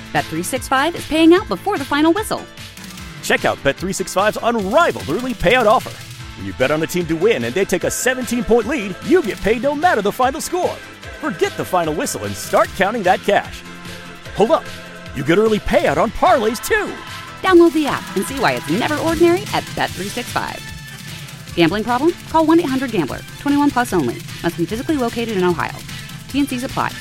Bet365 is paying out before the final whistle. Check out Bet365's unrivaled early payout offer. When you bet on a team to win and they take a 17-point lead, you get paid no matter the final score. Forget the final whistle and start counting that cash. Hold up. You get early payout on parlays, too. Download the app and see why it's never ordinary at Bet365. Gambling problem? Call 1-800-GAMBLER. 21 plus only. Must be physically located in Ohio. T&Cs apply.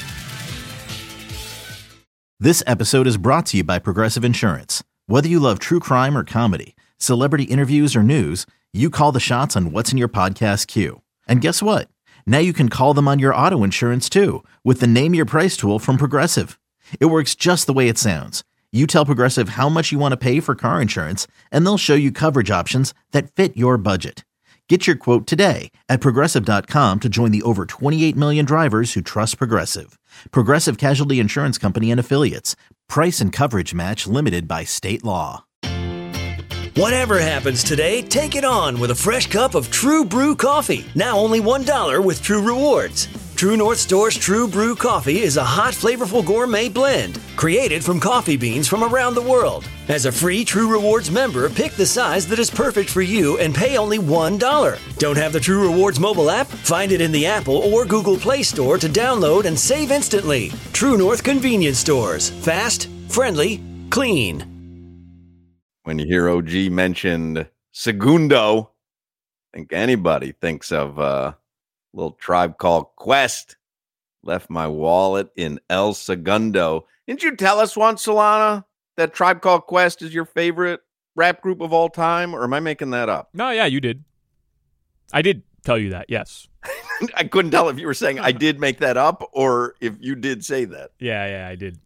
This episode is brought to you by Progressive Insurance. Whether you love true crime or comedy, celebrity interviews or news, you call the shots on what's in your podcast queue. And guess what? Now you can call them on your auto insurance too with the Name Your Price tool from Progressive. It works just the way it sounds. You tell Progressive how much you want to pay for car insurance, and they'll show you coverage options that fit your budget. Get your quote today at Progressive.com to join the over 28 million drivers who trust Progressive. Progressive Casualty Insurance Company and Affiliates. Price and coverage match limited by state law. Whatever happens today, take it on with a fresh cup of True Brew coffee. Now only $1 with True Rewards. True North Store's True Brew coffee is a hot, flavorful gourmet blend created from coffee beans from around the world. As a free True Rewards member, pick the size that is perfect for you and pay only $1. Don't have the True Rewards mobile app? Find it in the Apple or Google Play Store to download and save instantly. True North Convenience Stores. Fast, friendly, clean. When you hear OG mentioned Segundo, I think anybody thinks of a little Tribe Called Quest. Left my wallet in El Segundo. Didn't you tell us once, Solana, that Tribe Called Quest is your favorite rap group of all time? Or am I making that up? No, yeah, you did. I did tell you that, yes. I couldn't tell if you were saying I did make that up or if you did say that. Yeah, I did.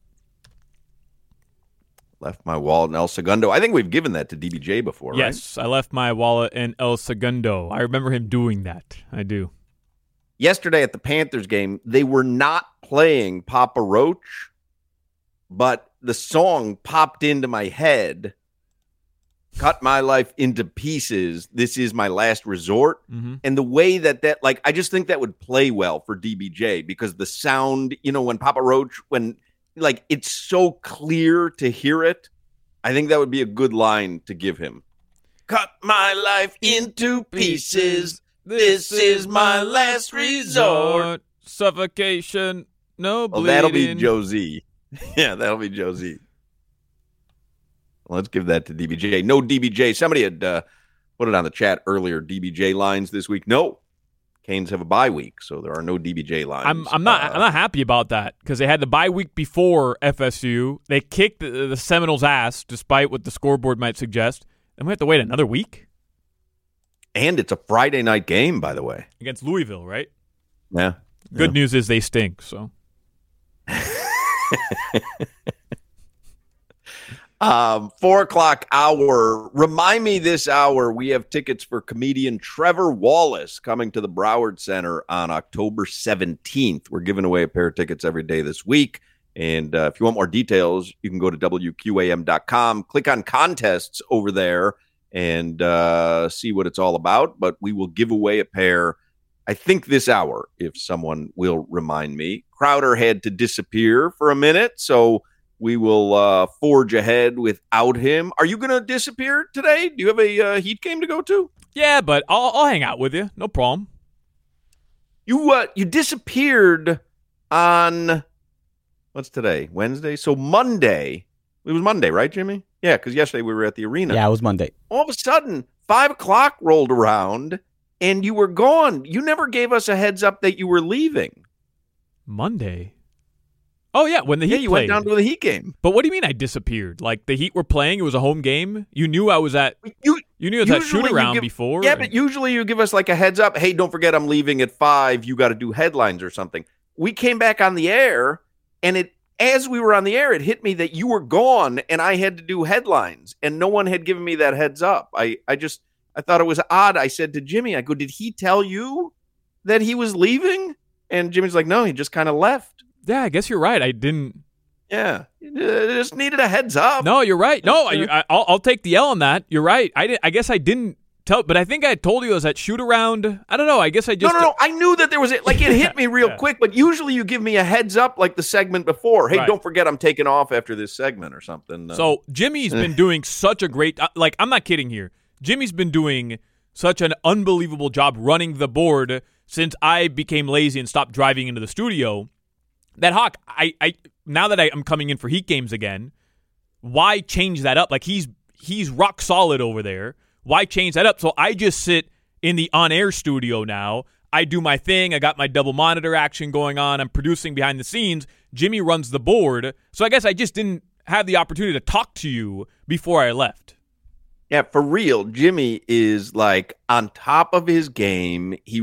Left my wallet in El Segundo. I think we've given that to DBJ before, right? Yes, I left my wallet in El Segundo. I remember him doing that. I do. Yesterday at the Panthers game, they were not playing Papa Roach, but the song popped into my head. Cut my life into pieces. This is my last resort. Mm-hmm. And the way that like, I just think that would play well for DBJ because the sound, when Papa Roach, like, it's so clear to hear it. I think that would be a good line to give him. Cut my life into pieces. This is my last resort. Suffocation, no bleeding. Oh, that'll be Josie. Yeah, that'll be Josie. Let's give that to DBJ. No DBJ. Somebody had put it on the chat earlier. DBJ lines this week. No. Canes have a bye week, so there are no DBJ lines. I'm not happy about that because they had the bye week before FSU. They kicked the Seminoles' ass, despite what the scoreboard might suggest. And we have to wait another week. And it's a Friday night game, by the way, against Louisville, right? Yeah. Good news is they stink. So. 4:00 hour. Remind me this hour, we have tickets for comedian Trevor Wallace coming to the Broward Center on October 17th. We're giving away a pair of tickets every day this week. And if you want more details, you can go to WQAM.com, click on contests over there and see what it's all about. But we will give away a pair, I think, this hour, if someone will remind me. Crowder had to disappear for a minute, so we will forge ahead without him. Are you going to disappear today? Do you have a Heat game to go to? Yeah, but I'll hang out with you. No problem. You disappeared on, what's today? Wednesday? So Monday. It was Monday, right, Jimmy? Yeah, because yesterday we were at the arena. Yeah, it was Monday. All of a sudden, 5:00 rolled around, and you were gone. You never gave us a heads up that you were leaving. Monday? Oh, yeah, when the Heat you played. went down to the Heat game. But what do you mean I disappeared? Like, the Heat were playing, it was a home game? You knew I was at you knew it was at shoot-around before? Yeah, but usually you give us, like, a heads up. Hey, don't forget I'm leaving at 5. You got to do headlines or something. We came back on the air, and as we were on the air, it hit me that you were gone, and I had to do headlines, and no one had given me that heads up. I thought it was odd. I said to Jimmy, I go, did he tell you that he was leaving? And Jimmy's like, no, he just kind of left. Yeah, I guess you're right. I didn't. Yeah, you just needed a heads up. No, you're right. No, I'll take the L on that. You're right. I guess I didn't But I think I told you it was that shoot around. I don't know. I guess I just No. I knew that there was it hit me real quick, but usually you give me a heads up like the segment before. Hey, Don't forget I'm taking off after this segment or something. So Jimmy's been doing such a great. I'm not kidding here. Jimmy's been doing such an unbelievable job running the board since I became lazy and stopped driving into the studio. That Hawk, I now that I'm coming in for Heat games again, why change that up? Like he's rock solid over there. Why change that up? So I just sit in the on-air studio now. I do my thing. I got my double monitor action going on. I'm producing behind the scenes. Jimmy runs the board. So I guess I just didn't have the opportunity to talk to you before I left. Yeah, for real. Jimmy is like on top of his game. He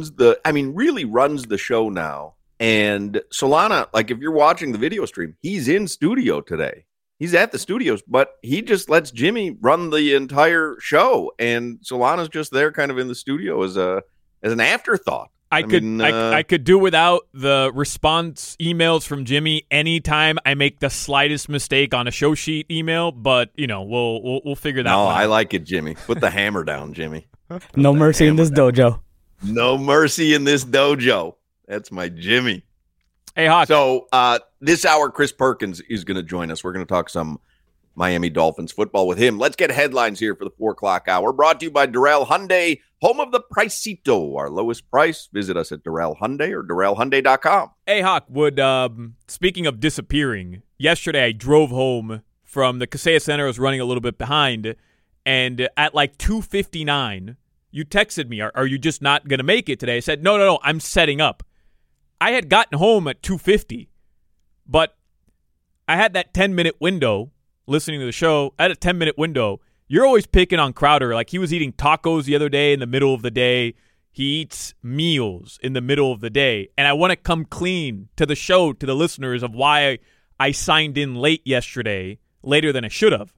really runs the show now. And Solana, like if you're watching the video stream, he's in studio today. He's at the studios, but he just lets Jimmy run the entire show, and Solana's just there, kind of in the studio as an afterthought. I could do without the response emails from Jimmy anytime I make the slightest mistake on a show sheet email. But we'll figure that out. No, I like it, Jimmy. Put the hammer down, Jimmy. No mercy in this dojo. No mercy in this dojo. That's my Jimmy. Hey, Hawk. So this hour, Chris Perkins is going to join us. We're going to talk some Miami Dolphins football with him. Let's get headlines here for the 4 o'clock hour. Brought to you by Durrell Hyundai, home of the Pricito, our lowest price. Visit us at Durrell Hyundai or DurrellHyundai.com. Hey, Hawk, speaking of disappearing, yesterday I drove home from the Kaseya Center. I was running a little bit behind, and at like 2:59, you texted me, are you just not going to make it today? I said, no, I'm setting up. I had gotten home at 2:50, but I had that 10-minute window listening to the show. I had a 10-minute window. You're always picking on Crowder. Like he was eating tacos the other day in the middle of the day. He eats meals in the middle of the day. And I want to come clean to the show, to the listeners, of why I signed in late yesterday, later than I should have.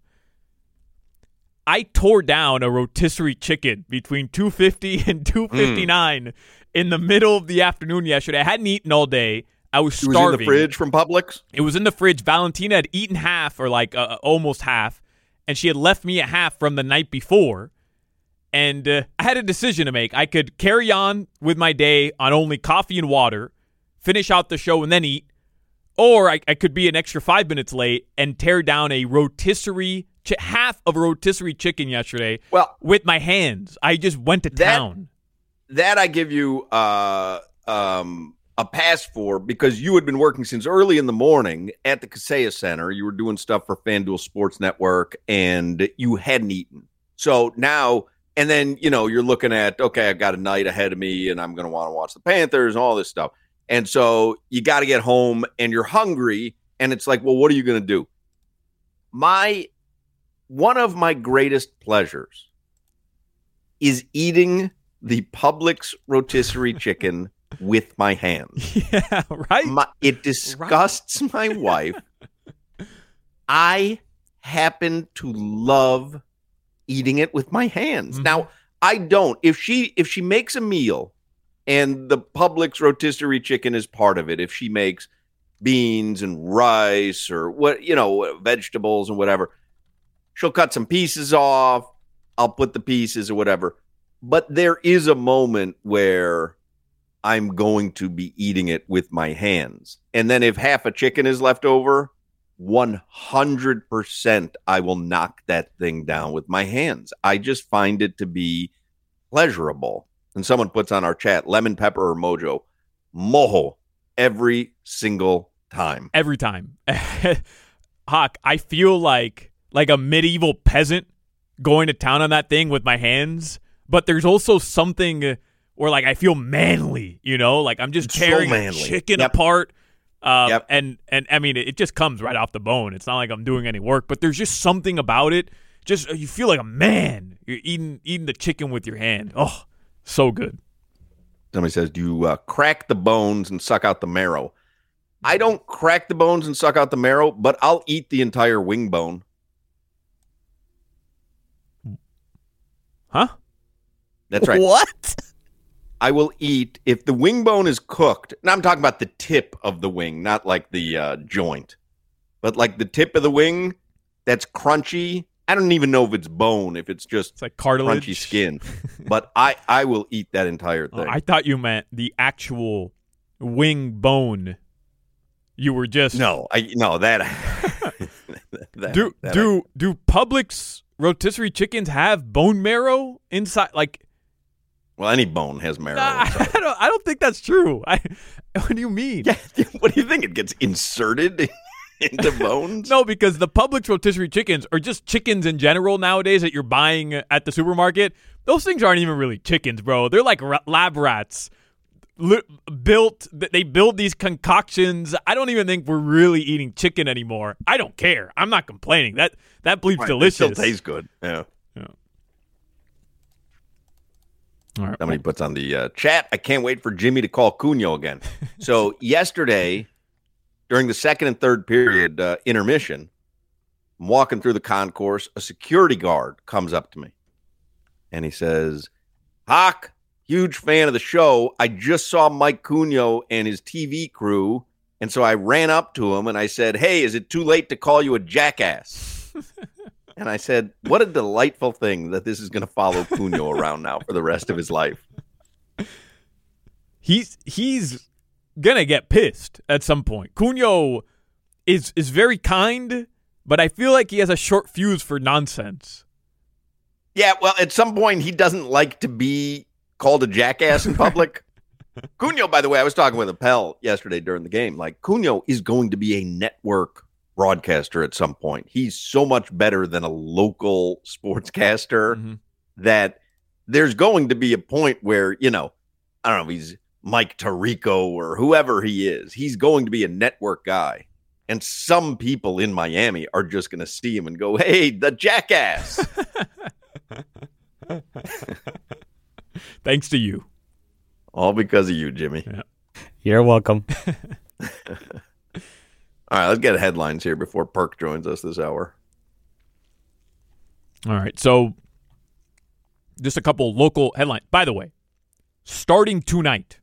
I tore down a rotisserie chicken between 2:50 and 2:59 in the middle of the afternoon yesterday. I hadn't eaten all day. I was starving. It was in the fridge from Publix? It was in the fridge. Valentina had eaten half, or like almost half, and she had left me a half from the night before. And I had a decision to make. I could carry on with my day on only coffee and water, finish out the show, and then eat. Or I could be an extra 5 minutes late and tear down a rotisserie half of a rotisserie chicken yesterday with my hands. I just went to town. That I give you a pass for, because you had been working since early in the morning at the Kaseya Center. You were doing stuff for FanDuel Sports Network, and you hadn't eaten. So now, and then, you're looking at, okay, I've got a night ahead of me, and I'm going to want to watch the Panthers and all this stuff. And so you got to get home, and you're hungry, and it's like, well, what are you going to do? One of my greatest pleasures is eating the Publix rotisserie chicken with my hands. Yeah, right? It disgusts my wife. I happen to love eating it with my hands. Mm-hmm. Now, I don't. If she makes a meal and the Publix rotisserie chicken is part of it, if she makes beans and rice or vegetables and whatever, she'll cut some pieces off. I'll put the pieces or whatever. But there is a moment where I'm going to be eating it with my hands. And then if half a chicken is left over, 100% I will knock that thing down with my hands. I just find it to be pleasurable. And someone puts on our chat, lemon pepper or mojo, every single time. Every time. Hawk, I feel like a medieval peasant going to town on that thing with my hands. But there's also something where, like, I feel manly, like I'm just tearing a chicken apart. And I mean, it just comes right off the bone. It's not like I'm doing any work, but there's just something about it. Just, you feel like a man. You're eating the chicken with your hand. Oh, so good. Somebody says, do you crack the bones and suck out the marrow? I don't crack the bones and suck out the marrow, but I'll eat the entire wing bone. Huh? That's right. What? I will eat, if the wing bone is cooked, now I'm talking about the tip of the wing, not like the joint, but like the tip of the wing that's crunchy I don't even know if it's bone, if it's just like cartilage, crunchy skin. But I will eat that entire thing. I thought you meant the actual wing bone. You were just no that. Do Publix rotisserie chickens have bone marrow inside? Like, well, any bone has marrow. I don't think that's true. What do you mean? Yeah, what do you think? It gets inserted into bones? No, because the Publix rotisserie chickens are just chickens in general nowadays that you're buying at the supermarket. Those things aren't even really chickens, bro. They're like lab rats. They build these concoctions. I don't even think we're really eating chicken anymore. I don't care. I'm not complaining. That bleeps delicious. It still tastes good. Yeah. All right. Somebody puts on the chat, I can't wait for Jimmy to call Cunha again. So yesterday, during the second and third period intermission, I'm walking through the concourse. A security guard comes up to me, and he says, Hawk, huge fan of the show. I just saw Mike Cunha and his TV crew, and so I ran up to him, and I said, hey, is it too late to call you a jackass? And I said, what a delightful thing that this is going to follow Cunha around now for the rest of his life. He's going to get pissed at some point. Cunha is very kind, but I feel like he has a short fuse for nonsense. Yeah, well, at some point, he doesn't like to be called a jackass in public. Cunha, by the way, I was talking with Appel yesterday during the game. Like, Cunha is going to be a network broadcaster at some point. He's so much better than a local sportscaster that there's going to be a point where, I don't know if he's Mike Tirico or whoever he is. He's going to be a network guy. And some people in Miami are just going to see him and go, hey, the jackass. Thanks to you. All because of you, Jimmy. Yeah. You're welcome. All right, let's get headlines here before Perk joins us this hour. All right, so just a couple local headlines. By the way, starting tonight,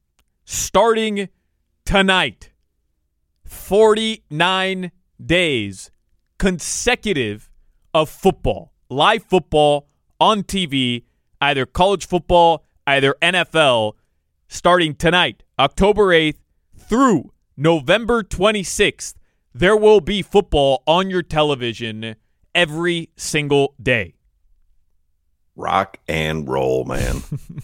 49 days consecutive of football, live football on TV, either college football, either NFL, starting tonight, October 8th through November 26th, there will be football on your television every single day. Rock and roll, man.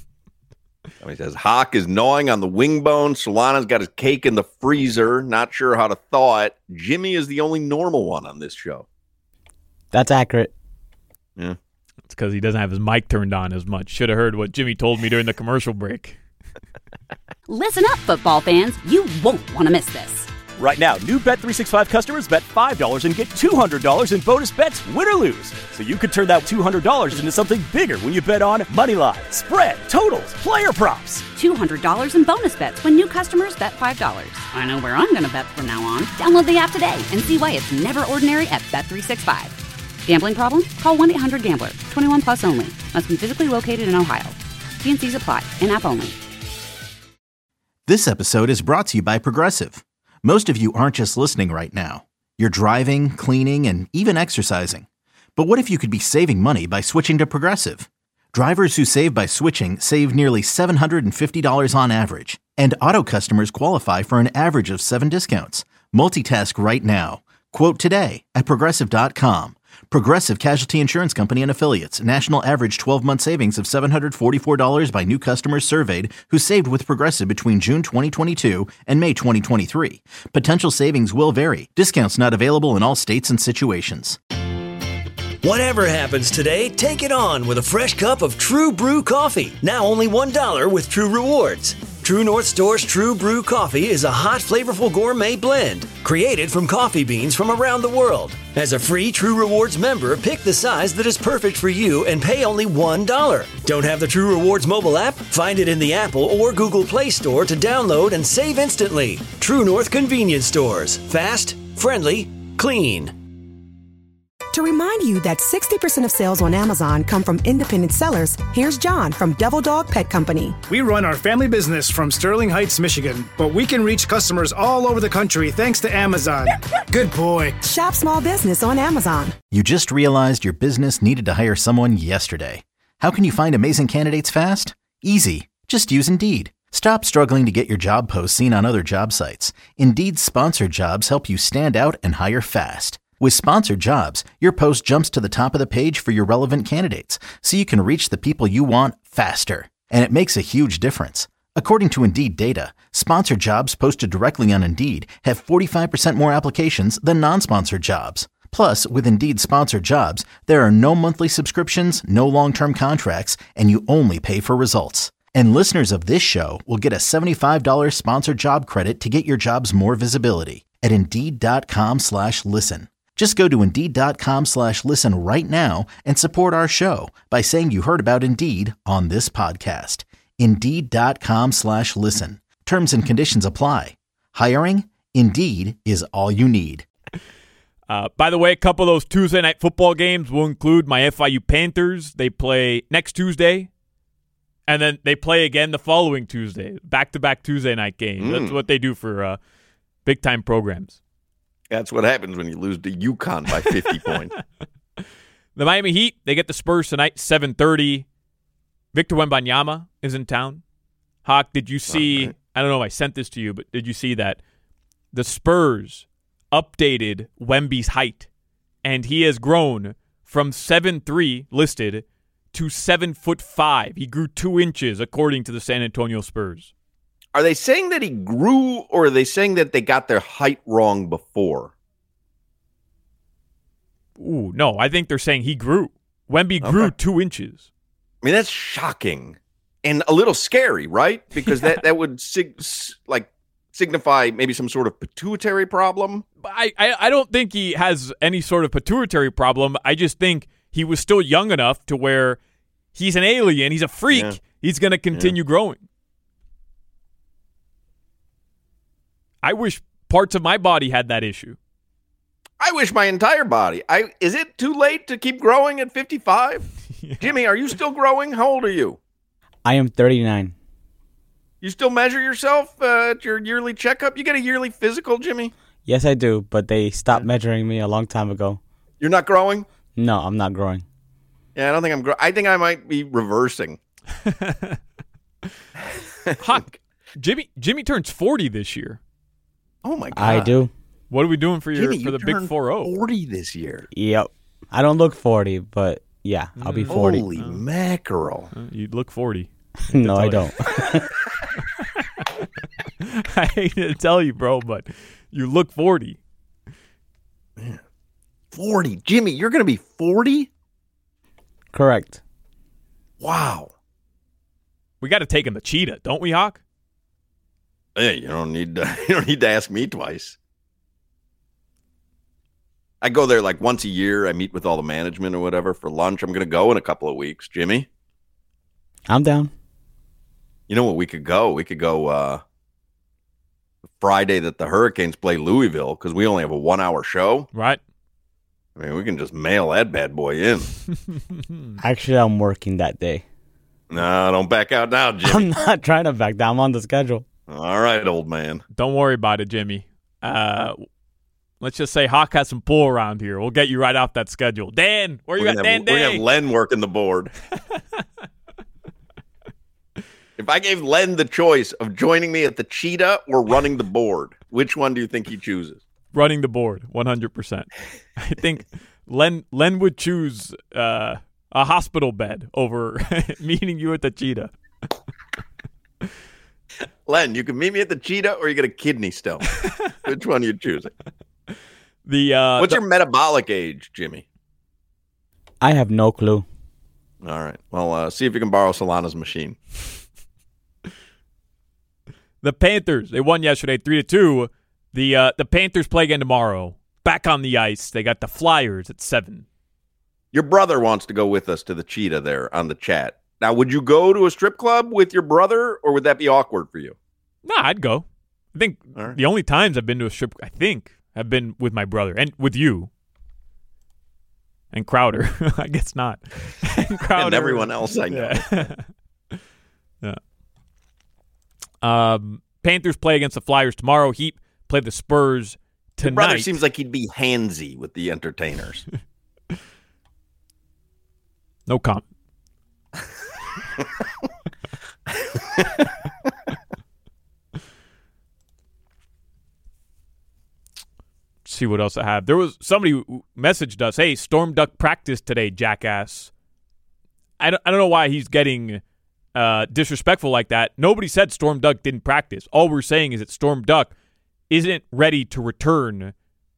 He says, Hawk is gnawing on the wing bone. Solana's got his cake in the freezer. Not sure how to thaw it. Jimmy is the only normal one on this show. That's accurate. Yeah. It's because he doesn't have his mic turned on as much. Should have heard what Jimmy told me during the commercial break. Listen up, football fans. You won't want to miss this. Right now, new Bet365 customers bet $5 and get $200 in bonus bets, win or lose. So you could turn that $200 into something bigger when you bet on money line, spread, totals, player props. $200 in bonus bets when new customers bet $5. I know where I'm going to bet from now on. Download the app today and see why it's never ordinary at Bet365. Gambling problem? Call 1-800-GAMBLER. 21 plus only. Must be physically located in Ohio. T&Cs apply. In-app only. This episode is brought to you by Progressive. Most of you aren't just listening right now. You're driving, cleaning, and even exercising. But what if you could be saving money by switching to Progressive? Drivers who save by switching save nearly $750 on average. And auto customers qualify for an average of 7 discounts. Multitask right now. Quote today at Progressive.com. Progressive Casualty Insurance Company and Affiliates. National average 12-month savings of $744 by new customers surveyed who saved with Progressive between June 2022 and May 2023. Potential savings will vary. Discounts not available in all states and situations. Whatever happens today, take it on with a fresh cup of True Brew coffee. Now only $1 with True Rewards. True North Store's True Brew coffee is a hot, flavorful gourmet blend created from coffee beans from around the world. As a free True Rewards member, pick the size that is perfect for you and pay only $1. Don't have the True Rewards mobile app? Find it in the Apple or Google Play Store to download and save instantly. True North Convenience Stores. Fast, friendly, clean. To remind you that 60% of sales on Amazon come from independent sellers, here's John from Devil Dog Pet Company. We run our family business from Sterling Heights, Michigan, but we can reach customers all over the country thanks to Amazon. Good boy. Shop small business on Amazon. You just realized your business needed to hire someone yesterday. How can you find amazing candidates fast? Easy. Just use Indeed. Stop struggling to get your job posts seen on other job sites. Indeed's sponsored jobs help you stand out and hire fast. With sponsored jobs, your post jumps to the top of the page for your relevant candidates, so you can reach the people you want faster. And it makes a huge difference. According to Indeed data, sponsored jobs posted directly on Indeed have 45% more applications than non-sponsored jobs. Plus, with Indeed sponsored jobs, there are no monthly subscriptions, no long-term contracts, and you only pay for results. And listeners of this show will get a $75 sponsored job credit to get your jobs more visibility at Indeed.com/listen. Just go to Indeed.com/listen right now and support our show by saying you heard about Indeed on this podcast. Indeed.com/listen. Terms and conditions apply. Hiring? Indeed is all you need. By the way, a couple of those Tuesday night football games will include my FIU Panthers. They play next Tuesday, and then they play again the following Tuesday. Back-to-back Tuesday night games. That's what they do for big-time programs. That's what happens when you lose to UConn by 50 points. The Miami Heat, they get the Spurs tonight, 7:30. Victor Wembanyama is in town. Hawk, did you see, I don't know if I sent this to you, but did you see that the Spurs updated Wemby's height, and he has grown from 7'3", listed, to 7'5". He grew 2 inches, according to the San Antonio Spurs. Are they saying that he grew, or are they saying that they got their height wrong before? Ooh, no, I think they're saying he grew. Wemby grew 2 inches. I mean, that's shocking and a little scary, right? Because that would signify maybe some sort of pituitary problem. I don't think he has any sort of pituitary problem. I just think he was still young enough to where he's an alien, he's a freak, he's going to continue growing. I wish parts of my body had that issue. I wish my entire body. Is it too late to keep growing at 55? Yeah. Jimmy, are you still growing? How old are you? I am 39. You still measure yourself at your yearly checkup? You get a yearly physical, Jimmy? Yes, I do, but they stopped measuring me a long time ago. You're not growing? No, I'm not growing. Yeah, I don't think I'm growing. I think I might be reversing. Huck, Jimmy turns 40 this year. Oh, my God. I do. What are we doing for Jimmy, for the big 4-0? 40 this year. Yep. I don't look 40, but yeah, I'll be 40. Holy mackerel. You look 40. No, I don't. I hate to tell you, bro, but you look 40. Man. 40. Jimmy, you're going to be 40? Correct. Wow. We got to take him to Cheetah, don't we, Hawk? Hey, you don't need to ask me twice. I go there like once a year. I meet with all the management or whatever for lunch. I'm going to go in a couple of weeks. Jimmy? I'm down. You know what we could go? We could go Friday that the Hurricanes play Louisville because we only have a 1-hour show. Right. I mean, we can just mail that bad boy in. Actually, I'm working that day. No, don't back out now, Jimmy. I'm not trying to back down. I'm on the schedule. All right, old man. Don't worry about it, Jimmy. Let's just say Hawk has some pull around here. We'll get you right off that schedule. Dan, where you at, Dan? We're going to have Len working the board. If I gave Len the choice of joining me at the Cheetah or running the board, which one do you think he chooses? Running the board, 100%. I think Len would choose a hospital bed over meeting you at the Cheetah. Len, you can meet me at the Cheetah or you get a kidney stone. Which one are you choosing? What's your metabolic age, Jimmy? I have no clue. All right. Well, see if you can borrow Solana's machine. The Panthers, they won yesterday 3-2. The Panthers play again tomorrow. Back on the ice. They got the Flyers at 7. Your brother wants to go with us to the Cheetah there on the chat. Now, would you go to a strip club with your brother, or would that be awkward for you? No, I'd go. I think the only times I've been to a strip, have been with my brother and with you. And Crowder. I guess not. And Crowder. And everyone else I know. Yeah. Panthers play against the Flyers tomorrow. Heat play the Spurs tonight. Your brother seems like he'd be handsy with the entertainers. No comment. See what else I have. There was somebody who messaged us, "Hey, Storm Duck practiced today, jackass." I don't know why he's getting disrespectful like that. Nobody said Storm Duck didn't practice. All we're saying is that Storm Duck isn't ready to return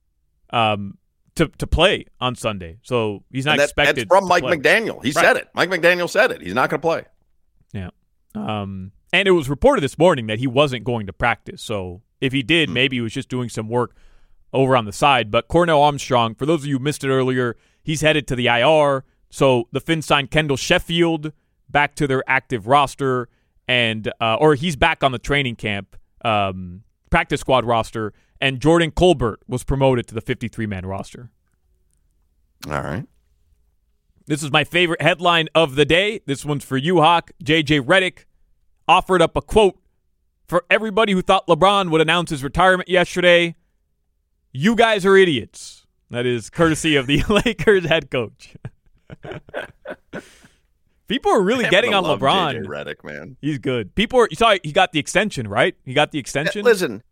to play on Sunday. So he's not expected. That's from Mike play. McDaniel. He said it. Mike McDaniel said it. He's not going to play. Yeah. And it was reported this morning that he wasn't going to practice. So if he did, maybe he was just doing some work over on the side. But Cornell Armstrong, for those of you who missed it earlier, he's headed to the IR. So the Finns signed Kendall Sheffield back to their active roster, and or he's back on the training camp practice squad roster, and Jordan Colbert was promoted to the 53-man roster. All right. This is my favorite headline of the day. This one's for you, Hawk. J.J. Redick offered up a quote for everybody who thought LeBron would announce his retirement yesterday. "You guys are idiots." That is courtesy of the Lakers head coach. People are really getting on LeBron. J.J. Redick, man. He's good. You saw he got the extension, right? He got the extension. Listen,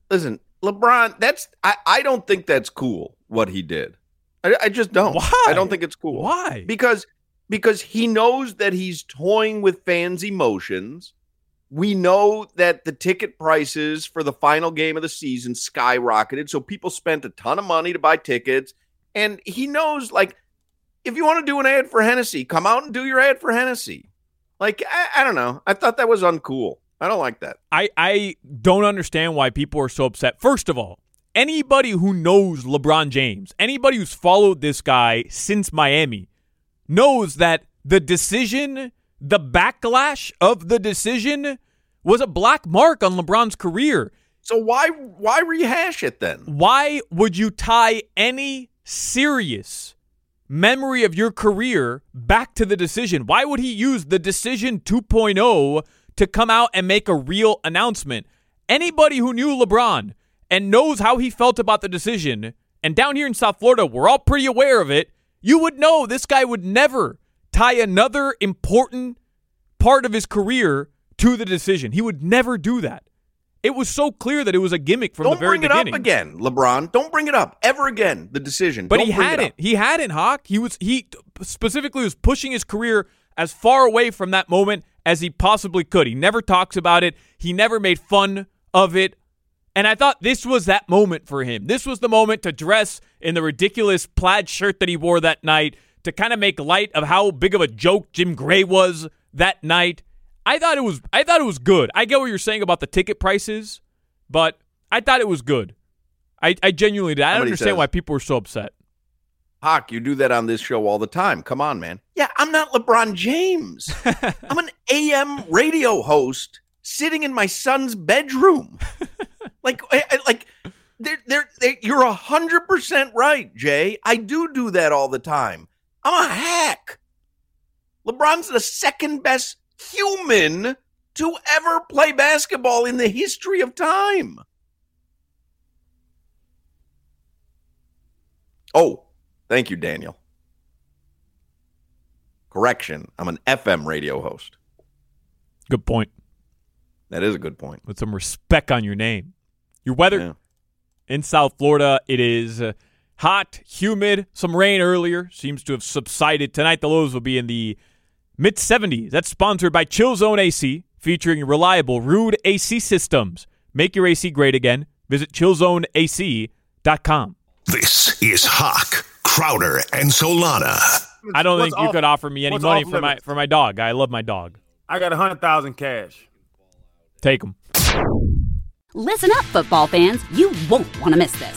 LeBron, I don't think that's cool what he did. I just don't. Why? I don't think it's cool. Why? Because he knows that he's toying with fans' emotions. We know that the ticket prices for the final game of the season skyrocketed, so people spent a ton of money to buy tickets. And he knows, like, if you want to do an ad for Hennessy, come out and do your ad for Hennessy. Like, I don't know. I thought that was uncool. I don't like that. I don't understand why people are so upset. First of all, anybody who knows LeBron James, anybody who's followed this guy since Miami, knows that the decision, the backlash of the decision, was a black mark on LeBron's career. So why rehash it then? Why would you tie any serious memory of your career back to the decision? Why would he use the decision 2.0 to come out and make a real announcement? Anybody who knew LeBron and knows how he felt about the decision, and down here in South Florida, we're all pretty aware of it, you would know this guy would never tie another important part of his career to the decision. He would never do that. It was so clear that it was a gimmick from the very beginning. Don't bring it up again, LeBron. Don't bring it up ever again, the decision. But he hadn't. He hadn't, Hawk. He specifically was pushing his career as far away from that moment as he possibly could. He never talks about it. He never made fun of it. And I thought this was that moment for him. This was the moment to dress in the ridiculous plaid shirt that he wore that night, to kind of make light of how big of a joke Jim Gray was that night. I thought it was good. I get what you're saying about the ticket prices, but I thought it was good. I genuinely did. I don't understand why people were so upset. Hawk, you do that on this show all the time. Come on, man. Yeah, I'm not LeBron James. I'm an AM radio host sitting in my son's bedroom. You're 100% right, Jay. I do that all the time. I'm a hack. LeBron's the second best human to ever play basketball in the history of time. Oh, thank you, Daniel. Correction, I'm an FM radio host. Good point. That is a good point. With some respect on your name. Your weather in South Florida, it is hot, humid, some rain earlier. Seems to have subsided. Tonight, the lows will be in the mid-70s. That's sponsored by Chill Zone AC, featuring reliable Ruud AC systems. Make your AC great again. Visit chillzoneac.com. This is Hawk, Crowder, and Solana. I don't think you could offer me any money for my dog. I love my dog. I got 100,000 cash. Take them. Listen up, football fans. You won't want to miss this.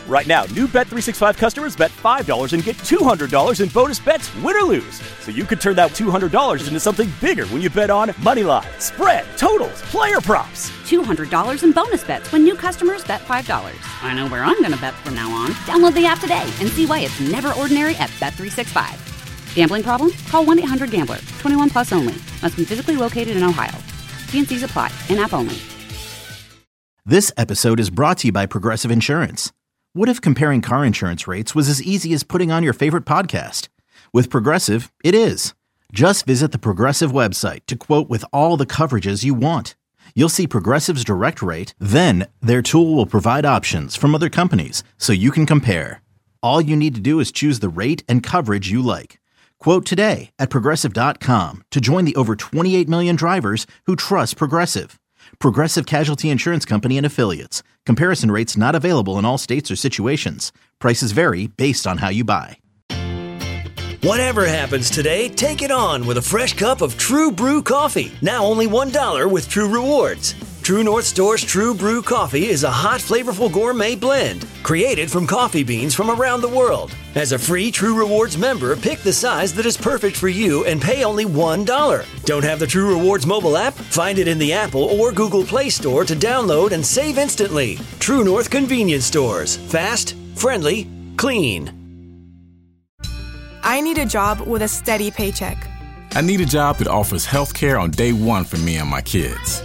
Right now, new Bet365 customers bet $5 and get $200 in bonus bets, win or lose. So you could turn that $200 into something bigger when you bet on moneyline, spread, totals, player props. $200 in bonus bets when new customers bet $5. I know where I'm going to bet from now on. Download the app today and see why it's never ordinary at Bet365. Gambling problem? Call 1-800-GAMBLER. 21 plus only. Must be physically located in Ohio. T&Cs apply. In-app only. This episode is brought to you by Progressive Insurance. What if comparing car insurance rates was as easy as putting on your favorite podcast? With Progressive, it is. Just visit the Progressive website to quote with all the coverages you want. You'll see Progressive's direct rate, then their tool will provide options from other companies so you can compare. All you need to do is choose the rate and coverage you like. Quote today at Progressive.com to join the over 28 million drivers who trust Progressive. Progressive Casualty Insurance Company and Affiliates. Comparison rates not available in all states or situations. Prices vary based on how you buy. Whatever happens today, take it on with a fresh cup of True Brew coffee. Now only $1 with True Rewards. True North Store's True Brew coffee is a hot, flavorful gourmet blend created from coffee beans from around the world. As a free True Rewards member, pick the size that is perfect for you and pay only $1. Don't have the True Rewards mobile app? Find it in the Apple or Google Play Store to download and save instantly. True North Convenience Stores. Fast, friendly, clean. I need a job with a steady paycheck. I need a job that offers health care on day one for me and my kids.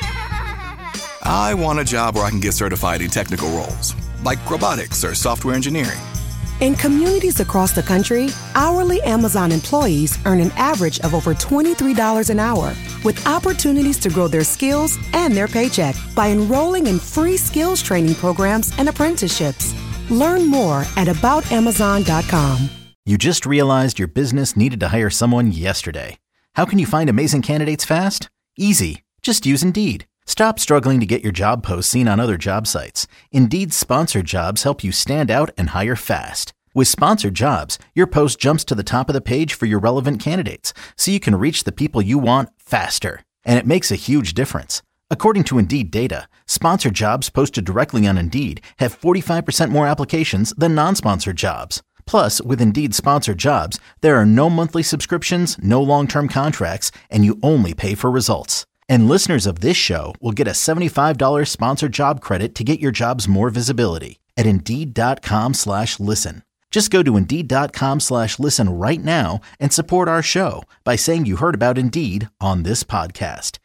I want a job where I can get certified in technical roles, like robotics or software engineering. In communities across the country, hourly Amazon employees earn an average of over $23 an hour, with opportunities to grow their skills and their paycheck by enrolling in free skills training programs and apprenticeships. Learn more at aboutamazon.com. You just realized your business needed to hire someone yesterday. How can you find amazing candidates fast? Easy. Just use Indeed. Stop struggling to get your job posts seen on other job sites. Indeed's sponsored jobs help you stand out and hire fast. With sponsored jobs, your post jumps to the top of the page for your relevant candidates, so you can reach the people you want faster. And it makes a huge difference. According to Indeed data, sponsored jobs posted directly on Indeed have 45% more applications than non-sponsored jobs. Plus, with Indeed sponsored jobs, there are no monthly subscriptions, no long-term contracts, and you only pay for results. And listeners of this show will get a $75 sponsored job credit to get your jobs more visibility at Indeed.com/listen. Just go to Indeed.com/listen right now and support our show by saying you heard about Indeed on this podcast.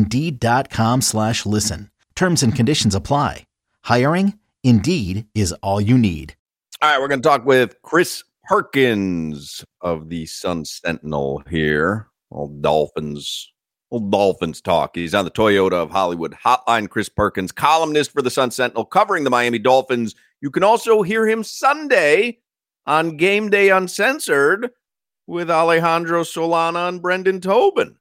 Indeed.com/listen. Terms and conditions apply. Hiring? Indeed is all you need. All right, we're going to talk with Chris Perkins of the Sun Sentinel here. Old Dolphins talk. He's on the Toyota of Hollywood hotline. Chris Perkins, columnist for the Sun Sentinel, covering the Miami Dolphins. You can also hear him Sunday on Game Day Uncensored with Alejandro Solana and Brendan Tobin.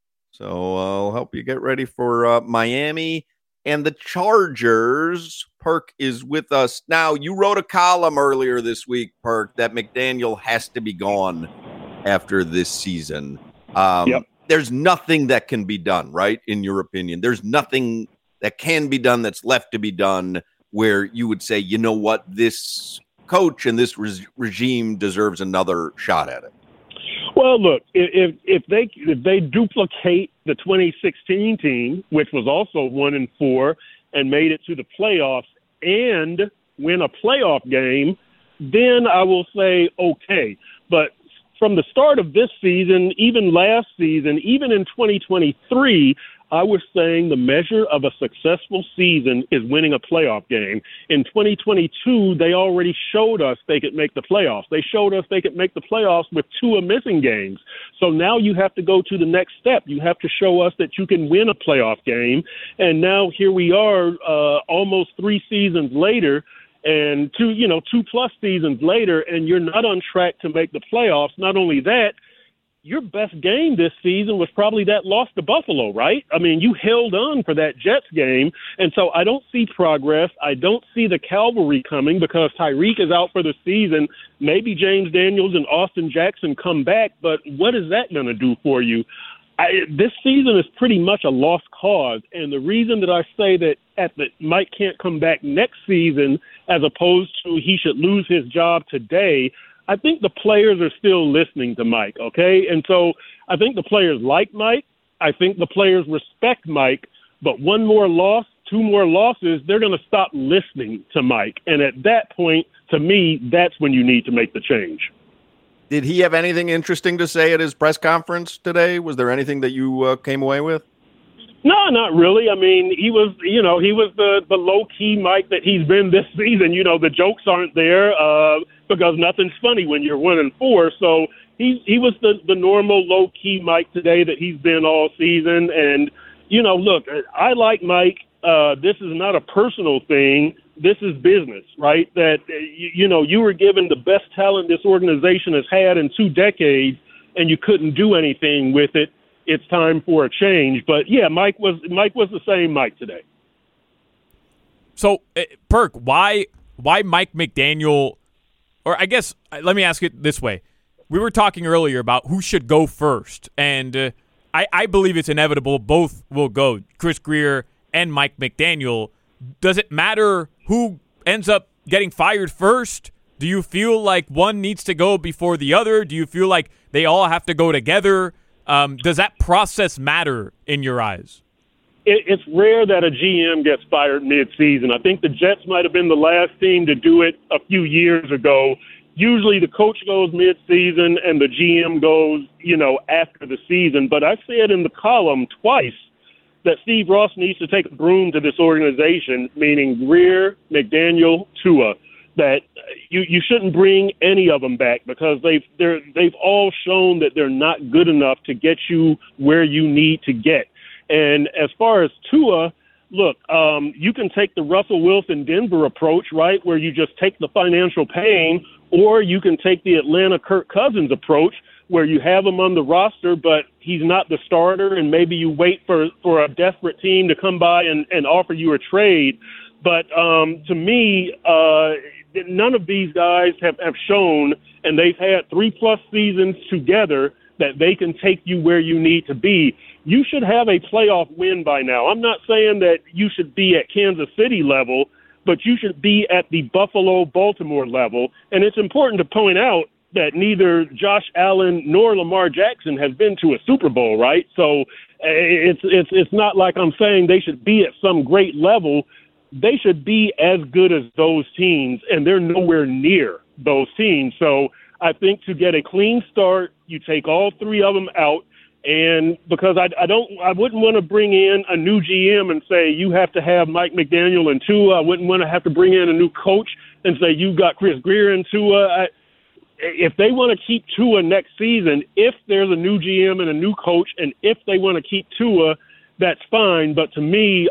So I'll help you get ready for Miami and the Chargers. Perk is with us now. You wrote a column earlier this week, Perk, that McDaniel has to be gone after this season. Yep. There's nothing that can be done, right? In your opinion, there's nothing that can be done that's left to be done where you would say, you know what, this coach and this regime deserves another shot at it. Well, look, if they duplicate the 2016 team, which was also 1-4 and made it to the playoffs and win a playoff game, then I will say okay. But from the start of this season, even last season, even in 2023, I was saying the measure of a successful season is winning a playoff game. In 2022, they already showed us they could make the playoffs. They showed us they could make the playoffs with 2 missing games. So now you have to go to the next step. You have to show us that you can win a playoff game. And now here we are, almost 3 seasons later, and 2+ seasons later, and you're not on track to make the playoffs. Not only that, your best game this season was probably that loss to Buffalo, right? I mean, you held on for that Jets game, and so I don't see progress. I don't see the cavalry coming because Tyreek is out for the season. Maybe James Daniels and Austin Jackson come back, but what is that going to do for you? this season is pretty much a lost cause. And the reason that I say that Mike can't come back next season as opposed to he should lose his job today, I think the players are still listening to Mike, okay? And so I think the players like Mike. I think the players respect Mike. But one more loss, two more losses, they're going to stop listening to Mike. And at that point, to me, that's when you need to make the change. Did he have anything interesting to say at his press conference today? Was there anything that you came away with? No, not really. I mean, he was the low-key Mike that he's been this season. The jokes aren't there because nothing's funny when you're 1-4. So he was the normal low-key Mike today that he's been all season. And, look, I like Mike. This is not a personal thing. This is business, right? That, you were given the best talent this organization has had in 2 decades, and you couldn't do anything with it. It's time for a change. But, yeah, Mike was the same Mike today. So, Perk, why Mike McDaniel – or I guess let me ask it this way. We were talking earlier about who should go first, and I believe it's inevitable both will go, Chris Grier and Mike McDaniel. Does it matter who ends up getting fired first? Do you feel like one needs to go before the other? Do you feel like they all have to go together? Does that process matter in your eyes? It's rare that a GM gets fired mid-season. I think the Jets might have been the last team to do it a few years ago. Usually the coach goes mid-season and the GM goes, after the season. But I said in the column twice that Steve Ross needs to take a broom to this organization, meaning Grier, McDaniel, Tua, that you shouldn't bring any of them back because they've all shown that they're not good enough to get you where you need to get. And as far as Tua, look, you can take the Russell Wilson Denver approach, right, where you just take the financial pain, or you can take the Atlanta Kirk Cousins approach where you have him on the roster, but he's not the starter, and maybe you wait for a desperate team to come by and offer you a trade. But to me, none of these guys have shown, and they've had 3+ seasons together, that they can take you where you need to be. You should have a playoff win by now. I'm not saying that you should be at Kansas City level, but you should be at the Buffalo-Baltimore level. And it's important to point out that neither Josh Allen nor Lamar Jackson has been to a Super Bowl, right? So it's not like I'm saying they should be at some great level. They should be as good as those teams, and they're nowhere near those teams. So I think to get a clean start, you take all 3 of them out. And because I wouldn't want to bring in a new GM and say you have to have Mike McDaniel and Tua. I wouldn't want to have to bring in a new coach and say you've got Chris Grier and Tua. If they want to keep Tua next season, if there's a new GM and a new coach, and if they want to keep Tua, that's fine. But to me,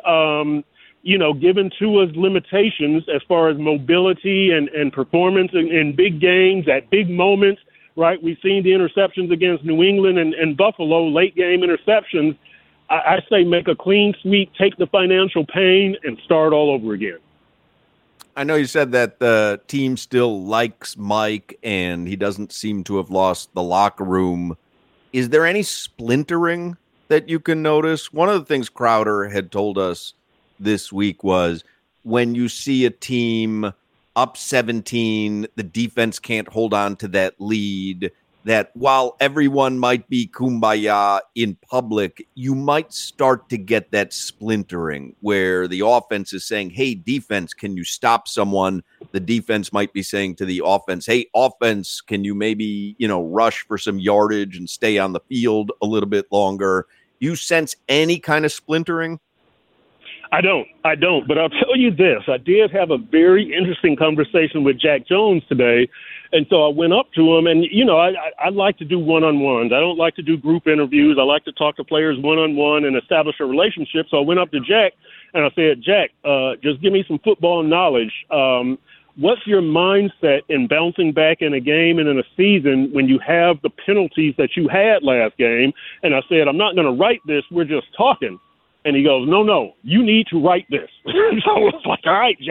given Tua's limitations as far as mobility and performance in big games at big moments, right? We've seen the interceptions against New England and Buffalo, late game interceptions. I say make a clean sweep, take the financial pain, and start all over again. I know you said that the team still likes Mike and he doesn't seem to have lost the locker room. Is there any splintering that you can notice? One of the things Crowder had told us this week was when you see a team up 17, the defense can't hold on to that lead, that while everyone might be kumbaya in public, you might start to get that splintering where the offense is saying, hey, defense, can you stop someone? The defense might be saying to the offense, hey, offense, can you maybe, rush for some yardage and stay on the field a little bit longer? You sense any kind of splintering? I don't, but I'll tell you this. I did have a very interesting conversation with Jack Jones today, and so I went up to him, and, I like to do one-on-ones. I don't like to do group interviews. I like to talk to players one-on-one and establish a relationship. So I went up to Jack, and I said, Jack, just give me some football knowledge. What's your mindset in bouncing back in a game and in a season when you have the penalties that you had last game? And I said, I'm not going to write this. We're just talking. And he goes, no, you need to write this. So I was like, all right, Jack,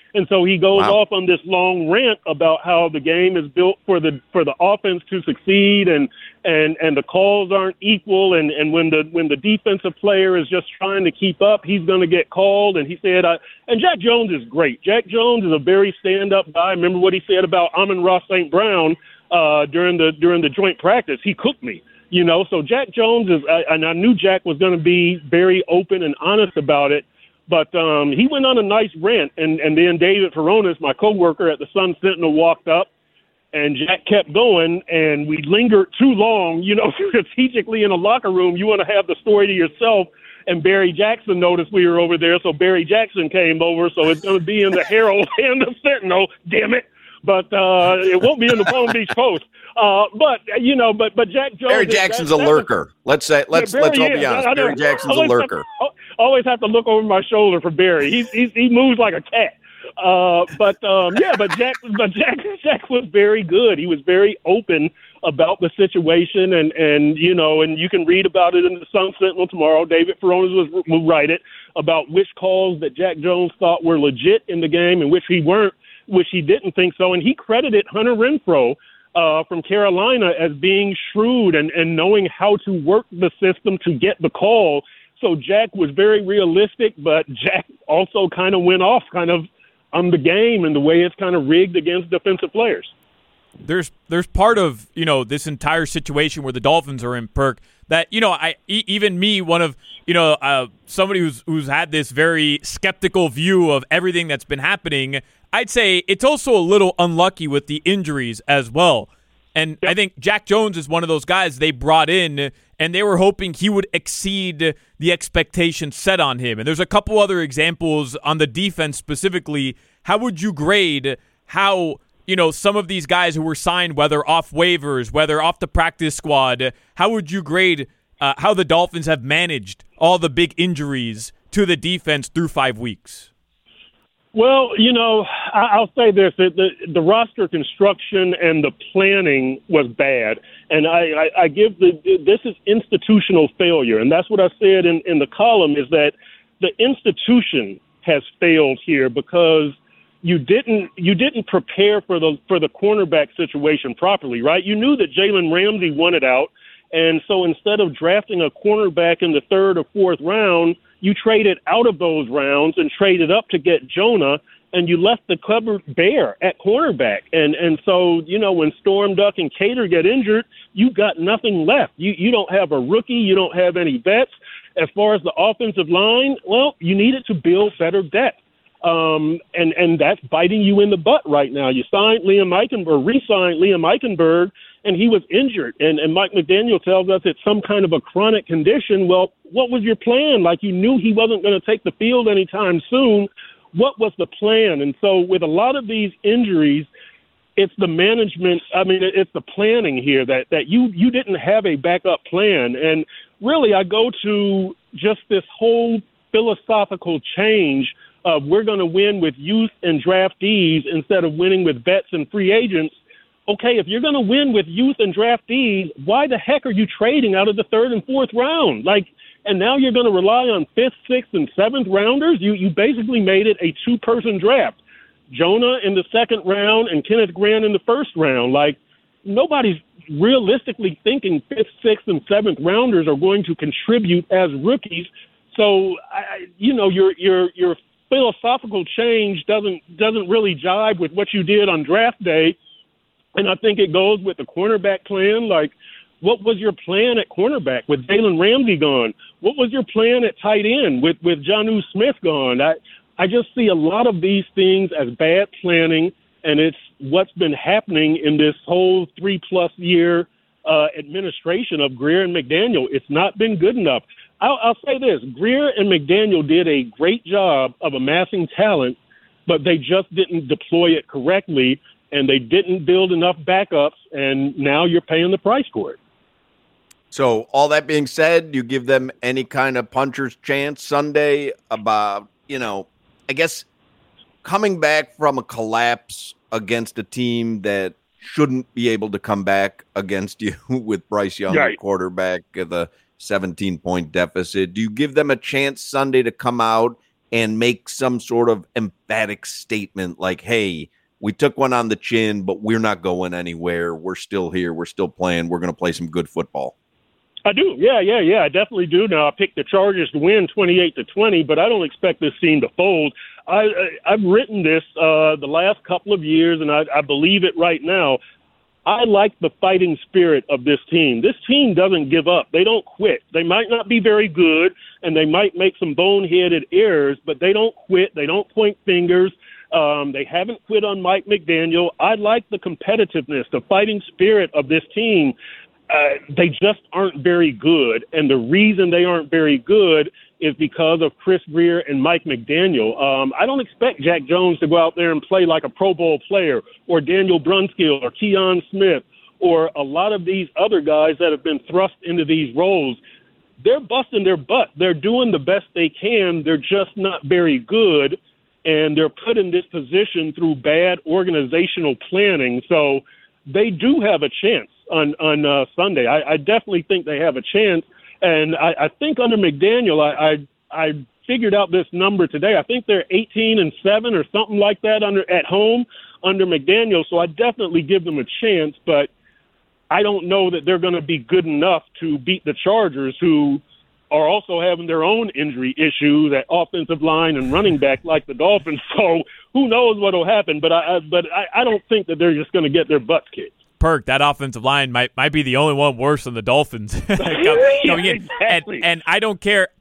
And so he goes off on this long rant about how the game is built for the offense to succeed, and the calls aren't equal, and when the defensive player is just trying to keep up, he's going to get called. And he said, and Jack Jones is great. Jack Jones is a very stand-up guy. Remember what he said about Amon-Ra St. Brown during the joint practice? He cooked me. So Jack Jones is, and I knew Jack was going to be very open and honest about it. But he went on a nice rant, and then David Furones, my coworker at the Sun Sentinel, walked up, and Jack kept going, and we lingered too long. Strategically in a locker room, you want to have the story to yourself. And Barry Jackson noticed we were over there, so Barry Jackson came over. So it's going to be in the Herald and the Sentinel, damn it. But it won't be in the Palm Beach Post. But Jack Jones. Barry Jackson's a lurker. Let's all be honest. Barry Jackson's a lurker. Always have to look over my shoulder for Barry. He moves like a cat. But Jack was very good. He was very open about the situation, and you can read about it in the Sun Sentinel tomorrow. David Furones will write it about which calls that Jack Jones thought were legit in the game and which he didn't think so. And he credited Hunter Renfrow from Carolina as being shrewd and knowing how to work the system to get the call. So Jack was very realistic, but Jack also kind of went off on the game and the way it's kind of rigged against defensive players. There's part of, this entire situation where the Dolphins are in, Perk, that, even me, one of, somebody who's had this very skeptical view of everything that's been happening, I'd say it's also a little unlucky with the injuries as well. And I think Jack Jones is one of those guys they brought in, and they were hoping he would exceed the expectations set on him. And there's a couple other examples on the defense specifically. How would you grade how, some of these guys who were signed, whether off waivers, whether off the practice squad, how would you grade how the Dolphins have managed all the big injuries to the defense through 5 weeks? Well, I'll say this, the roster construction and the planning was bad. And I give this is institutional failure. And that's what I said in the column, is that the institution has failed here because you didn't prepare for the cornerback situation properly, right? You knew that Jalen Ramsey wanted out. And so instead of drafting a cornerback in the third or fourth round, you traded out of those rounds and traded up to get Jonah, and you left the cupboard bare at cornerback. And so, when Storm Duck and Cater get injured, you've got nothing left. You don't have a rookie. You don't have any vets. As far as the offensive line, well, you needed to build better depth. And that's biting you in the butt right now. You re-signed Liam Eichenberg, and he was injured. And Mike McDaniel tells us it's some kind of a chronic condition. Well, what was your plan? Like, you knew he wasn't going to take the field anytime soon. What was the plan? And so with a lot of these injuries, it's the management. I mean, it's the planning here that you didn't have a backup plan. And really, I go to just this whole philosophical change of we're going to win with youth and draftees instead of winning with vets and free agents. Okay, if you're going to win with youth and draftees, why the heck are you trading out of the third and fourth round? And now you're going to rely on fifth, sixth, and seventh rounders? You basically made it a two-person draft. Jonah in the second round and Kenneth Grant in the first round. Nobody's realistically thinking fifth, sixth, and seventh rounders are going to contribute as rookies. So, your philosophical change doesn't really jive with what you did on draft day. And I think it goes with the cornerback plan. What was your plan at cornerback with Jalen Ramsey gone? What was your plan at tight end with Jonnu Smith gone? I just see a lot of these things as bad planning, and it's what's been happening in this whole 3+ year administration of Grier and McDaniel. It's not been good enough. I'll say this. Grier and McDaniel did a great job of amassing talent, but they just didn't deploy it correctly, and they didn't build enough backups, and now you're paying the price for it. So all that being said, you give them any kind of puncher's chance Sunday about, I guess coming back from a collapse against a team that shouldn't be able to come back against you with Bryce Young, right, quarterback, the 17-point deficit. Do you give them a chance Sunday to come out and make some sort of emphatic statement like, hey, we took one on the chin, but we're not going anywhere. We're still here. We're still playing. We're going to play some good football. I do. Yeah. I definitely do. Now, I picked the Chargers to win 28-20, but I don't expect this team to fold. I've written this the last couple of years, and I believe it right now. I like the fighting spirit of this team. This team doesn't give up. They don't quit. They might not be very good, and they might make some boneheaded errors, but they don't quit. They don't point fingers. They haven't quit on Mike McDaniel. I like the competitiveness, the fighting spirit of this team. They just aren't very good, and the reason they aren't very good is because of Chris Grier and Mike McDaniel. I don't expect Jack Jones to go out there and play like a Pro Bowl player, or Daniel Brunskill, or Keon Smith, or a lot of these other guys that have been thrust into these roles. They're busting their butt. They're doing the best they can. They're just not very good, and they're put in this position through bad organizational planning. So they do have a chance on Sunday. I definitely think they have a chance. And I think under McDaniel, I figured out this number today. I think they're 18-7 or something like that at home under McDaniel. So I definitely give them a chance, but I don't know that they're going to be good enough to beat the Chargers, who are also having their own injury issues at offensive line and running back like the Dolphins. So who knows what will happen? But I don't think that they're just going to get their butts kicked. Perk, that offensive line might be the only one worse than the Dolphins coming in. Exactly. And I don't care.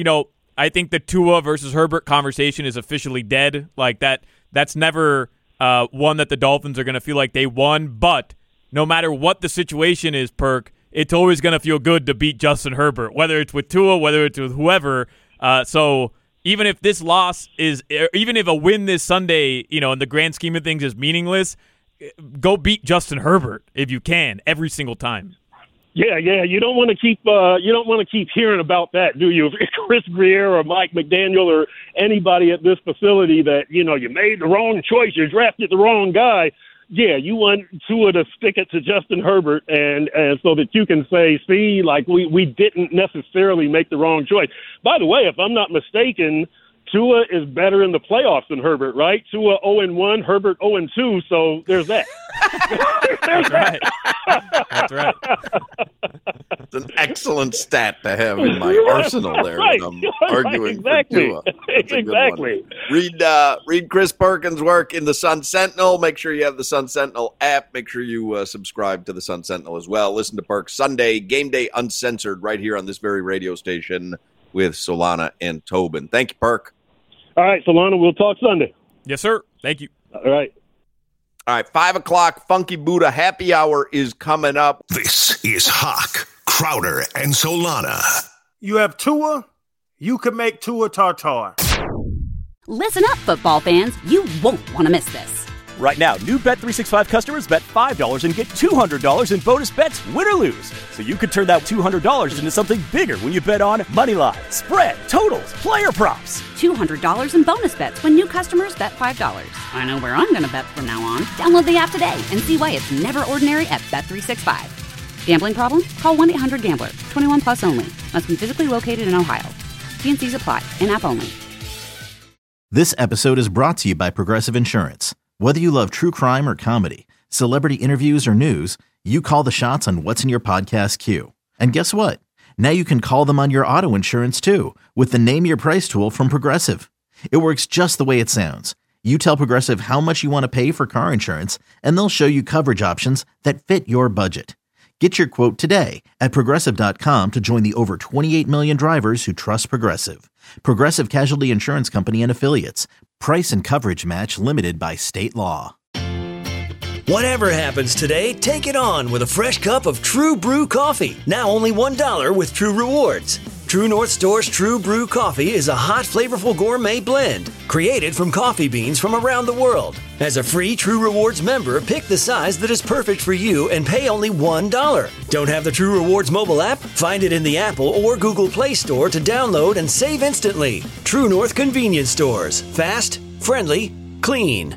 I think the Tua versus Herbert conversation is officially dead. Like that's never one that the Dolphins are going to feel like they won. But no matter what the situation is, Perk, it's always going to feel good to beat Justin Herbert, whether it's with Tua, whether it's with whoever. So even if this loss even if a win this Sunday, in the grand scheme of things is meaningless, go beat Justin Herbert if you can every single time. Yeah. You don't want to keep hearing about that, do you? If Chris Grier or Mike McDaniel or anybody at this facility that you made the wrong choice, you drafted the wrong guy. Yeah, you want Tua to stick it to Justin Herbert, and so that you can say, see, like we didn't necessarily make the wrong choice. By the way, if I'm not mistaken, Tua is better in the playoffs than Herbert, right? Tua 0-1, Herbert 0-2, so there's that. That's right. That's right. It's an excellent stat to have in my arsenal there. Right. When I'm arguing Exactly. for Tua. That's a good Exactly. one. Read Chris Perkins' work in the Sun Sentinel. Make sure you have the Sun Sentinel app. Make sure you subscribe to the Sun Sentinel as well. Listen to Perk Sunday, Game Day Uncensored, right here on this very radio station with Solana and Tobin. Thank you, Perk. All right, Solana, we'll talk Sunday. Yes, sir. Thank you. All right. 5 o'clock, Funky Buddha Happy Hour is coming up. This is Hawk, Crowder, and Solana. You have Tua, you can make Tua Tartar. Listen up, football fans. You won't want to miss this. Right now, new Bet365 customers bet $5 and get $200 in bonus bets, win or lose. So you could turn that $200 into something bigger when you bet on money line, spread, totals, player props. $200 in bonus bets when new customers bet $5. I know where I'm going to bet from now on. Download the app today and see why it's never ordinary at Bet365. Gambling problem? Call 1-800-GAMBLER. 21 plus only. Must be physically located in Ohio. T&Cs apply. In-app only. This episode is brought to you by Progressive Insurance. Whether you love true crime or comedy, celebrity interviews or news, you call the shots on what's in your podcast queue. And guess what? Now you can call them on your auto insurance too with the Name Your Price tool from Progressive. It works just the way it sounds. You tell Progressive how much you want to pay for car insurance, and they'll show you coverage options that fit your budget. Get your quote today at Progressive.com to join the over 28 million drivers who trust Progressive. Progressive Casualty Insurance Company and Affiliates. Price and coverage match limited by state law. Whatever happens today, take it on with a fresh cup of True Brew coffee. Now only $1 with True Rewards. True North Store's True Brew coffee is a hot, flavorful gourmet blend created from coffee beans from around the world. As a free True Rewards member, pick the size that is perfect for you and pay only $1. Don't have the True Rewards mobile app? Find it in the Apple or Google Play Store to download and save instantly. True North Convenience Stores. Fast, friendly, clean.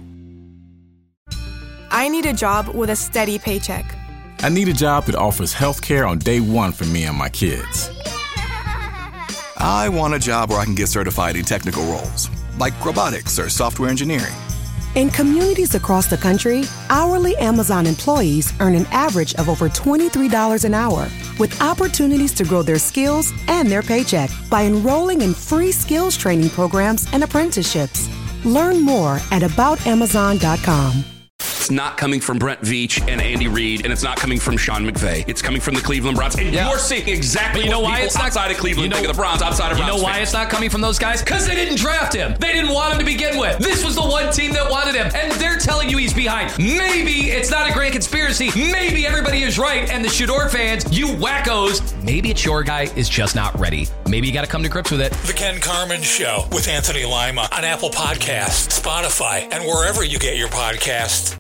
I need a job with a steady paycheck. I need a job that offers health care on day one for me and my kids. I want a job where I can get certified in technical roles, like robotics or software engineering. In communities across the country, hourly Amazon employees earn an average of over $23 an hour, with opportunities to grow their skills and their paycheck by enrolling in free skills training programs and apprenticeships. Learn more at aboutamazon.com. It's not coming from Brent Veach and Andy Reid, and it's not coming from Sean McVay. It's coming from the Cleveland Browns. And you're seeing exactly what people outside of Cleveland think of the Browns, outside of Browns. You know why it's not coming from those guys? Because they didn't draft him. They didn't want him to begin with. This was the one team that wanted him, and they're telling you he's behind. Maybe it's not a grand conspiracy. Maybe everybody is right, and the Shador fans, you wackos, maybe it's your guy is just not ready. Maybe you got to come to grips with it. The Ken Carman Show with Anthony Lima on Apple Podcasts, Spotify, and wherever you get your podcasts.